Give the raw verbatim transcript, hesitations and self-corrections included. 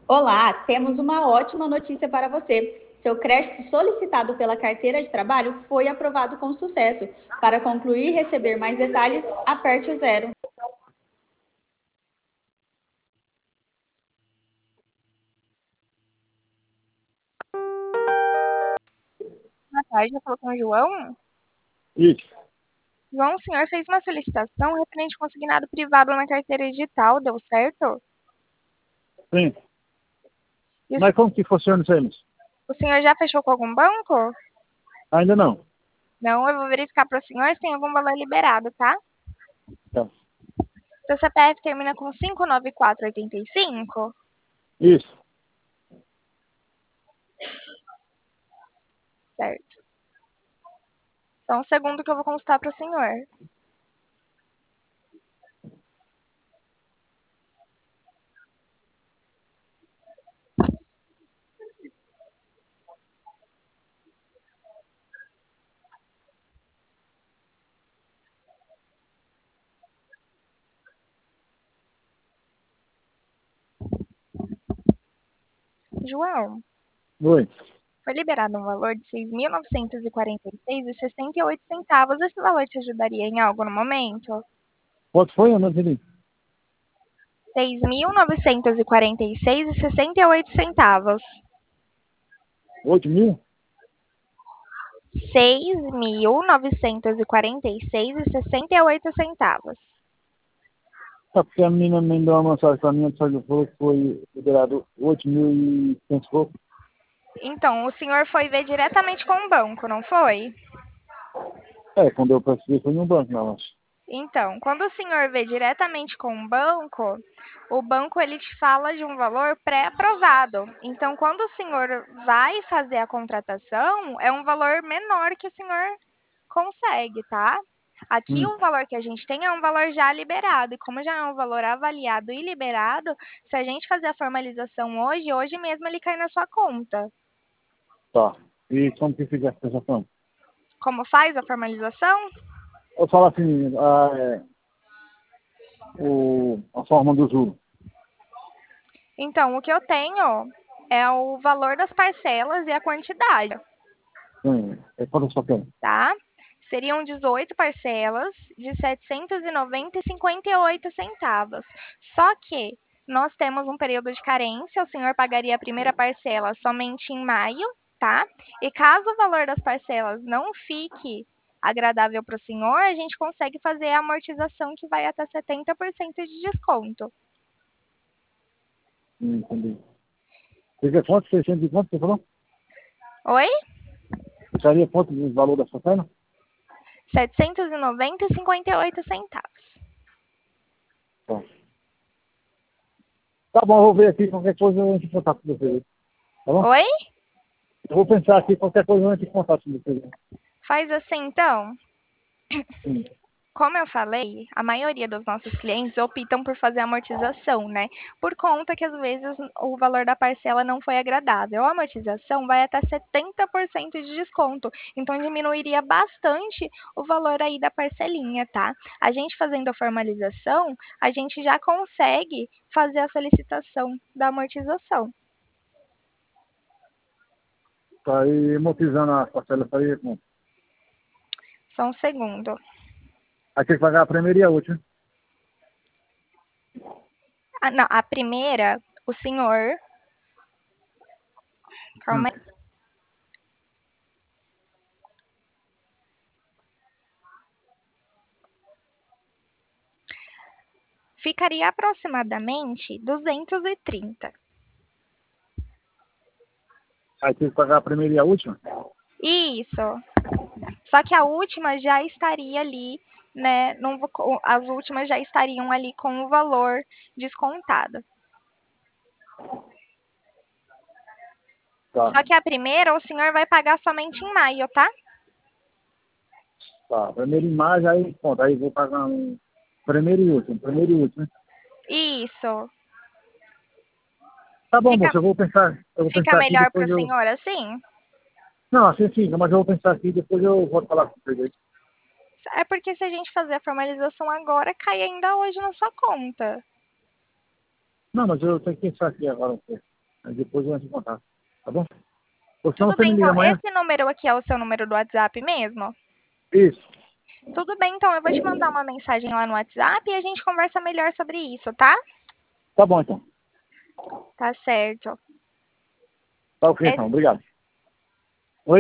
Olá, temos uma ótima notícia para você. Seu crédito solicitado pela carteira de trabalho foi aprovado com sucesso. Para concluir e receber mais detalhes, aperte o zero. Boa tarde, eu falo com o João. Isso, João, o senhor fez uma solicitação referente ao consignado privado na carteira digital, deu certo? sim. E o, Mas como que funciona isso aí, moço? o senhor já fechou com algum banco? Ainda não. Não, eu vou verificar para o senhor se tem algum valor liberado, tá? Tá. Seu C P F termina com cinco nove quatro oito cinco? Isso. Certo. Só um segundo que eu vou consultar para o senhor. João, Oi. foi liberado um valor de seis mil novecentos e quarenta e seis reais e sessenta e oito centavos. Esse valor te ajudaria em algo no momento? Quanto foi? Eu não entendi. seis mil novecentos e quarenta e seis reais e sessenta e oito centavos. Oito mil? seis mil novecentos e quarenta e seis reais e sessenta e oito centavos. Tá, porque a menina me deu uma mensagem pra mim, só que falou que foi liberado oito mil e quinhentos pouco. Então, o senhor foi ver diretamente com o banco, não foi? É, quando eu percebi foi no banco, não, acho. Então, quando o senhor vê diretamente com o banco, o banco ele te fala de um valor pré-aprovado. Então, quando o senhor vai fazer a contratação, é um valor menor que o senhor consegue, tá? Aqui Hum. o valor que a gente tem é um valor já liberado, e como já é um valor avaliado e liberado, se a gente fazer a formalização hoje, hoje mesmo ele cai na sua conta. Tá. E como que fica a sensação? Como faz a formalização? Eu falo assim, a, é, o, a forma do juro. Então, o que eu tenho é o valor das parcelas e a quantidade, Sim. É quanto só tem? tá? Seriam dezoito parcelas de setecentos e noventa reais e cinquenta e oito centavos. Só que nós temos um período de carência, o senhor pagaria a primeira parcela somente em maio, tá? E caso o valor das parcelas não fique agradável para o senhor, a gente consegue fazer a amortização que vai até setenta por cento de desconto. Hum, entendi. Fica quanto? seiscentos e quanto você falou? Oi? Ficaria quanto o valor da sua pena? setecentos e noventa reais e cinquenta e oito centavos. Tá. Tá bom, eu vou ver aqui, qualquer coisa eu entro em contato com você. Tá bom? Oi? Eu vou pensar aqui, qualquer coisa eu entro em contato com você. Faz assim então. Sim. Como eu falei, a maioria dos nossos clientes optam por fazer amortização, né? Por conta que às vezes o valor da parcela não foi agradável. A amortização vai até setenta por cento de desconto, então diminuiria bastante o valor aí da parcelinha, tá? A gente fazendo a formalização, a gente já consegue fazer a solicitação da amortização. Tá aí amortizando a parcela aí, irmão. Só um segundo. Aí tem que pagar a primeira e a última. Ah, não, a primeira, o senhor. Hum. Calma aí. Ficaria aproximadamente duzentos e trinta. Aí tem que pagar a primeira e a última. Isso. Só que a última já estaria ali, né? Não, as últimas já estariam ali com o valor descontado. Tá, Só que a primeira o senhor vai pagar somente em maio, tá? tá. Primeiro em maio, aí, pronto, aí vou pagar um primeiro e último, primeiro e último, né? Isso. Tá bom, Fica, moça, eu vou pensar, eu vou fica pensar aqui, melhor para depois o eu... senhor assim? Não, assim sim, mas eu vou pensar aqui, depois eu vou falar com você aí. É porque se a gente fazer a formalização agora, cai ainda hoje na sua conta. Não, mas eu tenho que pensar aqui agora. Aí depois eu entro em contato, tá bom? Ou senão Tudo você bem, me liga então. amanhã? Esse número aqui é o seu número do WhatsApp mesmo? Isso. Tudo bem, então. Eu vou te mandar uma mensagem lá no WhatsApp e a gente conversa melhor sobre isso, tá? Tá bom, então. Tá certo. Tá ok, É então. Obrigado.